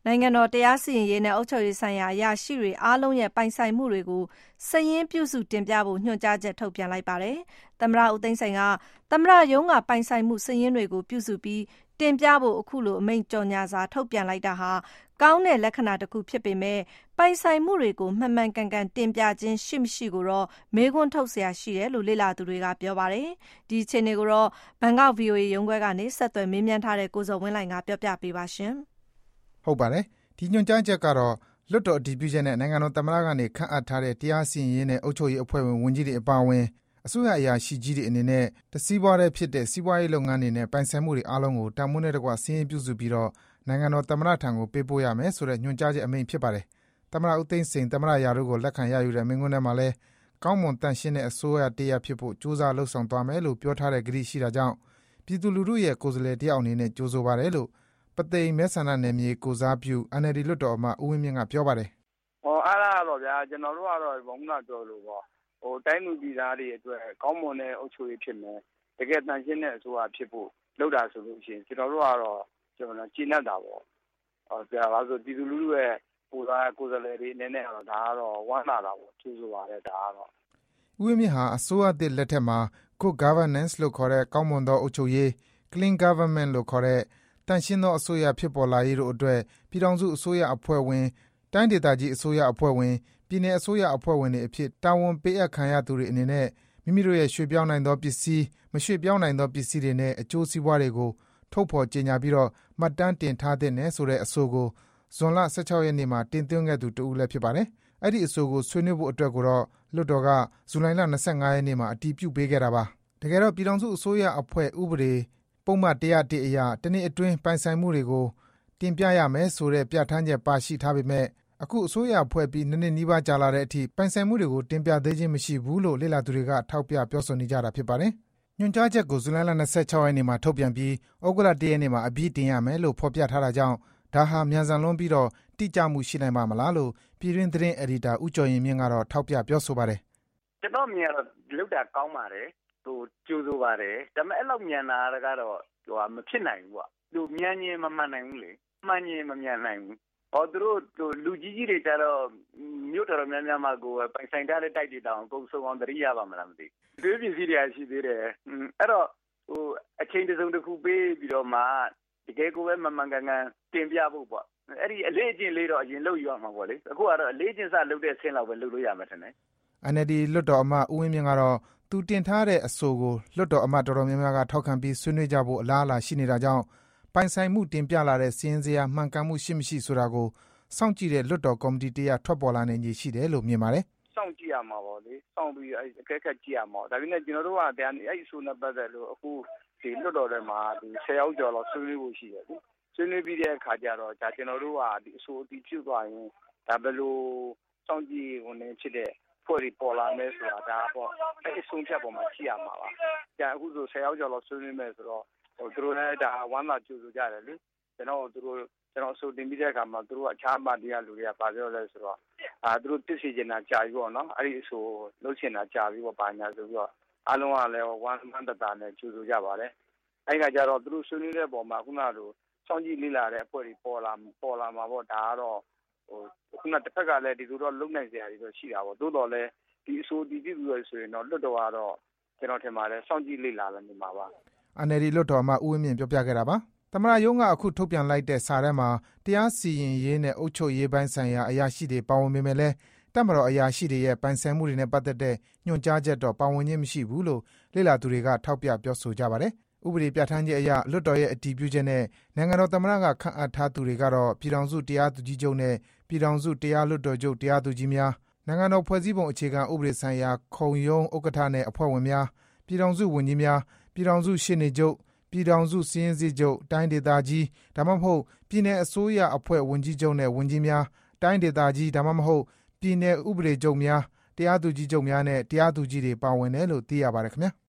နိုင်ငံတော်တရားစီရင်ရေးနဲ့အုပ်ချုပ်ရေးဆိုင်ရာအရာရှိတွေအားလုံးရဲ့ပိုင်ဆိုင်မှုတွေကိုစာရင်းပြုစုတင်ပြဖို့ညွှန်ကြားချက်ထုတ်ပြန်လိုက်ပါတယ်။သမ္မတဦးသိန်းစိန်ကသမ္မတရုံးကပိုင်ဆိုင်မှုစာရင်းတွေကိုပြုစုပြီးတင်ပြဖို့အခုလိုအမိန့်ကြေညာစာထုတ်ပြန်လိုက်တာဟာကောင်းတဲ့လက္ခဏာတစ်ခုဖြစ်ပေမဲ့ပိုင်ဆိုင်မှုတွေကိုမှန်မှန်ကန်ကန်တင်ပြခြင်းရှိမရှိကိုတော့မေးခွန်းထုတ်เสียရှိတယ်လို့လေ့လာသူတွေကပြောပါတယ်။ဒီအခြေအနေကိုတော့ဘန်ကောက် VOA ရုံးခွဲကနေဆက်သွယ်မေးမြန်းထားတဲ့ကိုဇော်ဝင်းလှိုင်ကပြောပြပေးပါရှင်။ဟုတ်ပါတယ်။ဒီညွှန်ကြားချက်ကတော့လွှတ်တော်အတည်ပြုချက်နဲ့နိုင်ငံတော်သမ္မတကနေခန့်အပ်ထားတဲ့တရားစီရင်ရေးနဲ့အုပ်ချုပ်ရေးအဖွဲ့ဝင်ဝန်ကြီးတွေအပါအဝင်အစိုးရအရာရှိကြီးတွေအနေနဲ့တစည်းပွားတဲ့ဖြစ်တဲ့စီးပွားရေးလုပ်ငန်းတွေနဲ့ပိုင်ဆိုင်မှုတွေအားလုံးကိုတန်ဖိုးနဲ့တကွစီရင်ပြုစုပြီးတော့နိုင်ငံတော်သမ္မတထံကိုပေးပို့ရမယ်ဆိုတဲ့ညွှန်ကြားချက်အမိန့်ဖြစ်ပါတယ်။သမ္မတဦးသိန်းစိန်သမ္မတရာထူးကိုလက်ခံရယူတဲ့မိန့်ခွန်းထဲမှာလည်းကောင်းမွန်တန်ရှင်းတဲ့အစိုးရတရပ်ဖြစ်ဖို့ကြိုးစားလှုပ်ဆောင်သွားမယ်လို့ပြောထားတဲ့ကတိရှိတာကြောင့်ပြည်သူလူထုရဲ့ကိုယ်စားလှယ်တယောက်အနေနဲ့ကြိုးဆိုပါတယ်လို့ပသိမ်မဲဆန္ဒနယ်မြေကိုစားပြု NLD လွှတ်တော်အမတ်ဦးဝင်းမြင့်ကပြောပါတယ်။အဲ့ဒါတော့ဗျာကျွန်တော်တို့ကတော့ဘုံကပြောလို့ပေါ့တိုင်းလူပြည်သားတွေအတွက်ကောင်းမွန်တဲ့အုပ်ချုပ်ရေးဖြစ်မယ်တကယ်တန်ရှင်းတဲ့အစိုးရဖြစ်ဖို့လုပ်တာဆိုလို့ရှိရင်ကျွန်တော်တို့ကတော့ကျွန်တော်ကျင့်တတ်တာပေါ့ဒါပါဆိုပြည်သူလူထုရဲ့ကိုယ်စားလှယ်တွေအနေနဲ့ကတော့ဒါကတော့ဝမ်းသာတာပေါ့ကျူးဆိုပါတယ်ဒါကတော့ဦးဝင်းမြင့်ဟာအစိုးရသစ်လက်ထက်မှာ Good Governance လို့ခေါ်တဲ့ကောင်းမွန်သောအုပ်ချုပ်ရေး Clean Government လို့ခေါ်တဲ့တန်ရှင်းသောအစိုးရဖြစ်ပေါ်လာရေးတို့အတွက်ပြည်ထောင်စုအစိုးရအဖွဲ့ဝင်တိုင်းဒေသကြီးအစိုးရအဖွဲ့ဝင်ပြည်내အစိုးရအဖွဲ့ဝင်တွေအဖြစ်တာဝန်ပေးအပ်ခံရသူတွေအနေနဲ့မိမိတို့ရဲ့ရွှေ့ပြောင်းနိုင်သောပစ္စည်းမရွှေ့ပြောင်းနိုင်သောပစ္စည်းတွေနဲ့အကျိုးစီးပွားတွေကိုထုတ်ဖော်ကြေညာပြီးတော့မှတ်တမ်းတင်ထားတဲ့နယ်ဆိုတဲ့အဆိုကိုဇွန်လ16ရက်နေ့မှာတင်သွင်းခဲ့သူတဦးလည်းဖြစ်ပါတယ်။အဲ့ဒီအဆိုကိုဆွေးနွေးဖို့အတွက်ကိုတော့လွှတ်တော်ကဇူလိုင်လ25ရက်နေ့မှာအတည်ပြုပေးခဲ့တာပါ။တကယ်တော့ပြည်ထောင်စုအစိုးရအဖွဲ့ဥပဒေပုံမှန်101အရာတနေ့အတွင်းပိုင်ဆိုင်မှုတွေကိုတင်ပြရမယ်ဆိုတဲ့ပြဋ္ဌာန်းချက်ပါရှိထားပေမဲ့အခုအစိုးရဖွဲ့ပြီးနှစ်နီးပါးကြာလာတဲ့အထိပိုင်ဆိုင်မှုတွေကိုတင်ပြသေးခြင်းမရှိဘူးလို့လေ့လာသူတွေကထောက်ပြပြောဆိုနေကြတာဖြစ်ပါတယ်။ညွှန်ကြားချက်ကိုဇူလိုင်လ26ရက်နေ့မှာထုတ်ပြန်ပြီးဩဂုတ်လ1ရက်နေ့မှာအပြီးတင်ရမယ်လို့ဖော်ပြထားတာကြောင့်ဒါဟာမြန်ဆန်လွန်းပြီးတော့တိကျမှုရှိနိုင်ပါမလားလို့ပြည်တွင်းသတင်းအယ်ဒီတာဦးကျော်ရင်မြင့်ကတော့ထောက်ပြပြောဆိုပါတယ်။ကျွန်တော်မြင်ရတော့လောက်တာကောင်းပါတယ်ကြိုးဆိုပါတယ်ဒါပေမဲ့အဲ့လောက်မြန်တာကတော့မဖြစ်နိုင်ဘူးပေါ့သူမြန်ရင်မမှန်နိုင်ဘူးလေမှန်ရင်မမြန်နိုင်ဘူးသူတို့လူကြီးတွေကြတော့မြို့တော်များများမှာကိုပိုင်ဆိုင်ထားတဲ့တိုက်တွေတောင်အကုန်စုံအောင်တရိရပါမလားမသိဘူးဒီပစ္စည်းတွေရှိသေးတယ်အဲ့တော့အချိန်တစုံတစ်ခုပေးပြီးတော့မှတကယ်ကိုပဲမမှန်ကန်ကန်တင်ပြဖို့ပေါ့အဲ့ဒီအလေးအကျင့်လေးတော့အရင်လုပ်ရမှာပေါ့လေအခုကတော့အလေးအကျင့်စလုပ်တဲ့ဆင်းလောက်ပဲလုပ်လို့ရမှာထင်တယ် NLD လွှတ်တော်အမတ်ဦးဝင်းမြင့်ကတော့သူတင်ထားတဲ့အဆိုကိုလွှတ်တော်အမတ်တော်တော်များများကထောက်ခံပြီးဆွေးနွေးကြဖို့အလားအလာရှိနေတာကြောင့်ပိုင်ဆိုင်မှုတင်ပြလာတဲ့စီးရင်စရာမှန်ကန်မှုရှိမရှိဆိုတာကိုစောင့်ကြည့်တဲ့လွှတ်တော်ကော်မတီတရားထွက်ပေါ်လာနိုင်ခြေရှိတယ်လို့မြင်ပါတယ်။စောင့်ကြည့်ရမှာပေါ့လေ။စောင့်ပြီးအကဲခတ်ကြည့်ရမှာ။ဒါပေမဲ့ကျွန်တော်တို့ကအဲ့အဆိုနဲ့ပတ်သက်လို့အခုဒီလွှတ်တော်ထဲမှာ10ယောက်ကျော်လောက်ဆွေးနွေးဖို့ရှိတယ်လေ။ဆွေးနွေးပြီးတဲ့အခါကျတော့ဒါကျွန်တော်တို့ကဒီအဆိုအတည်ပြုသွားရင်ဒါဘယ်လိုစောင့်ကြည့်ဝင်ဖြစ်တဲ့ဖွဲ့ပြီးပေါ်လာမယ်ဆိုတာဒါပေါ့အဲ့ဒီဆုံးဖြတ်ပေါ်မှာကြည့်ရမှာပါ။အခုဆို10ယောက်ကျော်လောက်ဆွေးနွေးမယ်ဆိုတော့သူတို့လည်းဒါဝမ်းသာကြိုဆိုကြတယ်လေကျွန်တော်ဆိုတင်ပြီးတဲ့အခါမှာသူတို့အခြားပါတီကလူတွေကပါပြောလဲဆိုတော့သူတို့ပြစ်စီချင်တာကြာပြီပေါ့နော်အဲ့ဒီဆိုလှုပ်ချင်တာကြာပြီပေါ့ပါညာဆိုပြီးတော့အားလုံးကလည်းဝမ်းသာတာနဲ့ကြိုဆိုကြပါတယ်အဲ့ဒီကကြတော့သူတို့ဆွေးနွေးတဲ့ပုံမှာခုနကလိုစောင့်ကြည့်လေ့လာတဲ့အဖွဲ့တွေပေါ်လာမှာပေါ့ဒါကတော့ခုနတစ်ဖက်ကလည်းဒီလိုတော့လုံနိုင်စရာတွေတော့ရှိတာပေါ့သို့တော်လည်းဒီအဆိုဒီပြည့်ပြီးဆိုရင်တော့လွတ်တော်ကတော့ကျွန်တော်ထင်ပါတယ်စောင့်ကြည့်လေ့လာလည်းနေမှာပါ NLD လွှတ်တော်မှာဦးဝင်းမြင့်ပြောပြခဲ့တာပါသမ္မတရုံးကအခုထုတ်ပြန်လိုက်တဲ့စာထဲမှာတရားစီရင်ရေးနဲ့အုပ်ချုပ်ရေးပိုင်းဆိုင်ရာအရာရှိတွေပါဝင်ပေမဲ့လည်းတပ်မတော်အရာရှိတွေရဲ့ပိုင်ဆိုင်မှုတွေနဲ့ပတ်သက်တဲ့ညွှန်ကြားချက်တော့ပါဝင်ခြင်းမရှိဘူးလို့လေ့လာသူတွေကထောက်ပြပြောဆိုကြပါတယ်။ဥပဒေပြဋ္ဌာန်းချက်အရလွှတ်တော်ရဲ့အတည်ပြုချက်နဲ့နိုင်ငံတော်သမ္မတကခန့်အပ်ထားသူတွေကတော့ပြည်ထောင်စုတရားသူကြီးချုပ်နဲ့ပြည်ထောင်စုတရားလွှတ်တော်ချုပ်တရားသူကြီးများနိုင်ငံတော်ဖွဲ့စည်းပုံအခြေခံဥပဒေဆိုင်ရာခုံရုံးဥက္ကဋ္ဌနဲ့အဖွဲ့ဝင်များပြည်ထောင်စုဝန်ကြီးများပြည်ထောင်စုရှေ့နေချုပ်ပြည်ထောင်စုစီရင်စုချုပ်တိုင်းဒေသကြီးဒါမှမဟုတ်ပြည်내အစိုးရအဖွဲ့ဝန်ကြီးချုပ်နဲ့ဝန်ကြီးများတိုင်းဒေသကြီးဒါမှမဟုတ်ပြည်내ဥပဒေချုပ်များတရားသူကြီးချုပ်များနဲ့တရားသူကြီးတွေပါဝင်တယ်လို့သိရပါတယ်ခင်ဗျာ။